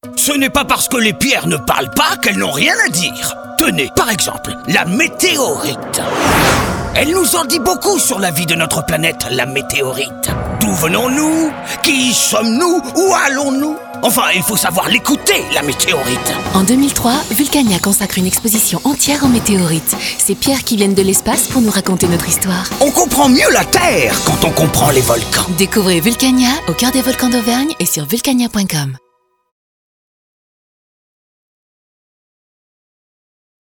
Ce n'est pas parce que les pierres ne parlent pas qu'elles n'ont rien à dire. Tenez, par exemple, la météorite. Elle nous en dit beaucoup sur la vie de notre planète, la météorite. D'où venons-nous? Qui sommes-nous? Où allons-nous? Enfin, il faut savoir l'écouter, la météorite. En 2003, Vulcania consacre une exposition entière en météorites. Ces pierres qui viennent de l'espace pour nous raconter notre histoire. On comprend mieux la Terre quand on comprend les volcans. Découvrez Vulcania au cœur des volcans d'Auvergne et sur vulcania.com.